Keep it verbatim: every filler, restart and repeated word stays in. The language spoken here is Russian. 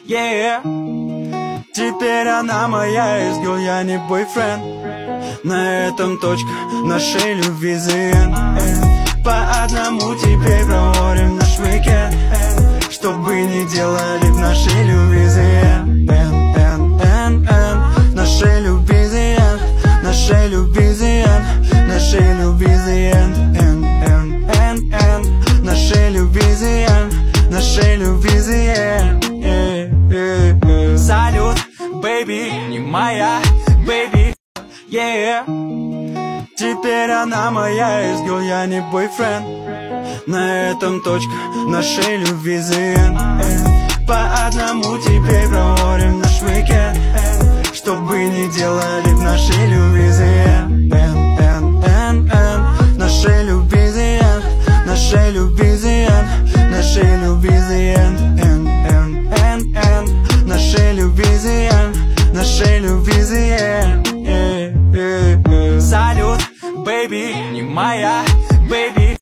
yeah. Теперь она моя изгил, я не бойфренд. На этом точка нашей любви the end. По одному теперь проводим наш уикенд. Что бы ни делали в нашей любви the end. End, end, end. Нашей любви the end. Нашей любви the end. Нашей любви the end. End, end, end, end. Нашей любви the end. Нашей любви the end. Yeah, yeah, yeah. Салют, бэйби, не моя, бэйби, yeah. Теперь она моя изгил, я не бойфренд. На этом точка нашей любви the end. По одному теперь проводим наш уикенд. Что бы ни делали в нашей любви the end. End, end, end, end. Нашей любви the end. Нашей любви the end. Нашей любви the end. End, end, end, end. Нашей любви the end. Нашей любви the end. Yeah, yeah, yeah. Салют, бэйби, не моя, бэйби.